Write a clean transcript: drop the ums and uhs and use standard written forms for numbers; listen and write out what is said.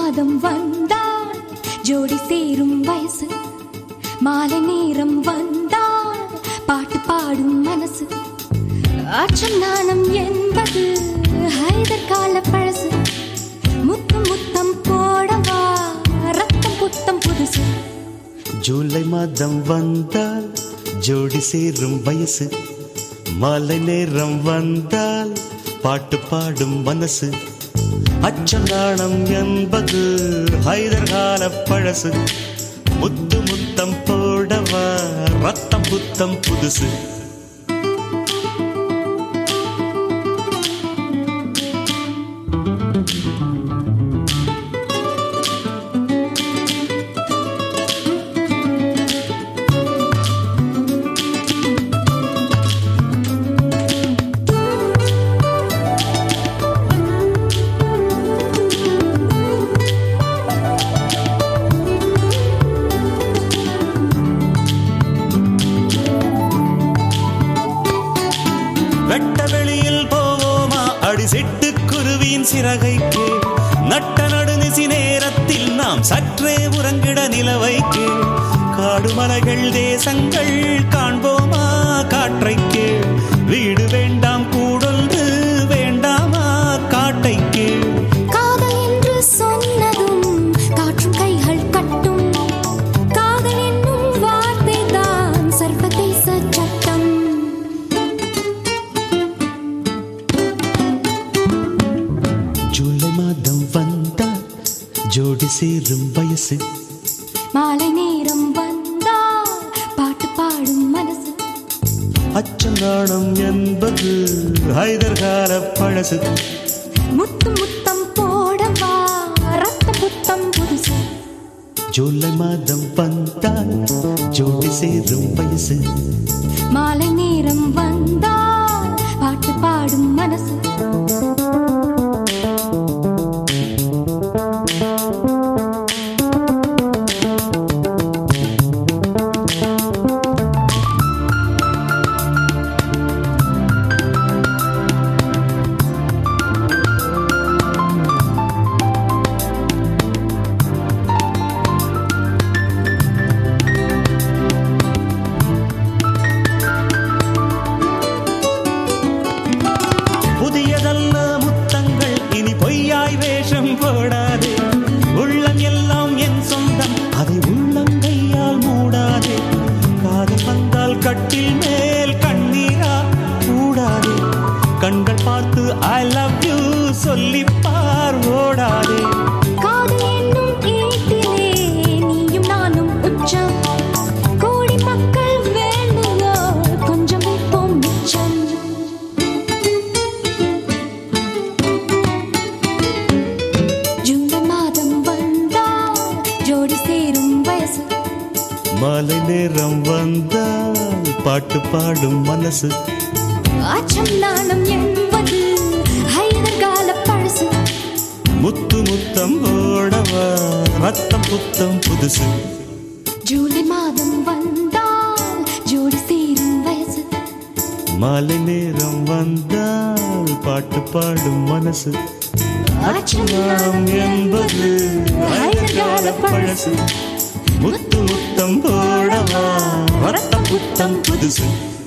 மாதம் வந்தால் ஜோடி சேரும் வயசு, மாலை நேரம் வந்தால் பாட்டு பாடும் மனசு. அச்சம் நாணம் என்பது ஹைதர் கால பழசு. முத்தம் முத்தம் போடவா ரத்தம் புத்தம் புதுசு. ஜூலை மாதம் வந்தால் ஜோடி சேரும் வயசு, மாலை நேரம் வந்தால் பாட்டு பாடும் மனசு. அச்சம் நாணம் என்பது ஹைதர் கால பழசு. முத்து முத்தம் போடவா ரத்தம் புத்தம் புதுசு. வெட்ட வெளியில் போவோமா அடி சிட்டு குருவியின் சிறகைக்கு, நட்ட நடுநிசி நேரத்தில் நாம் சற்றே உறங்கிட நிலவைக்கு. காடு மலைகள் தேசங்கள் காண்போமா காற்றைக்கு, வீடு வேண்டாம் கூடொன்று வேண்டாமா காட்டைக்கு. காதல் என்று சொன்னதும் காற்றும் கைகள் கட்டும், காதல் என்னும் வார்த்தை தான் சர்வதேச சட்டம். ஜூலை மாதம் வந்தால் ஜோடி சேரும் வயசு, மாலை நேரம் வந்தால் பாட்டு பாடும் மனசு. அச்சம் நாணம் என்பது ஹைதர் கால பழசு. முத்து முத்தம் போடவா ரத்தம் புத்தம் புதுசு. ஜூலை மாதம் வந்தால் ஜோடி சேரும் வயசு, மாலை நேரம் வந்தால் பாட்டு பாடும் மனசு. புதியதல்ல முத்தங்கள் இனி பொய்யாய் வேஷம் போடாதே. உள்ளம் எல்லாம் என் சொந்தம் அதை உள்ளங்கையால் மூடாதே. காதல் வந்தால் கட்டில் மேல் கண்ணீரா கூடாதே. கண்கள் பார்த்து ஐ லவ் யூ சொல்லிப்பார் ஓடாதே. காதல் என்னும் ஈட்டிலே நீயும் நானும் உச்சம், கோடி மக்கள் வேண்டுவோ கொஞ்சம் வைப்போம் மிச்சம். ஜூலை மாதம் வந்தால் ஜோடி சேரும் வயசு, மாலை நேரம் வந்தால் பாட்டு பாடும் மனசு. அச்சம் நாணம் என்பது ஹைதர் கால பழசு. முத்து முத்தம் போடவா ரத்தம் புத்தம் புதுசு. ஜூலை மாதம் வந்தால் ஜோடி சேரும் வயசு, மாலை நேரம் வந்தால் பாட்டு பாடும் மனசு. அச்சம் நாணம் என்பது ஹைதர் கால பழசு. முத்து முத்தம் போடவா ரத்தம் புத்தம் புதுசு.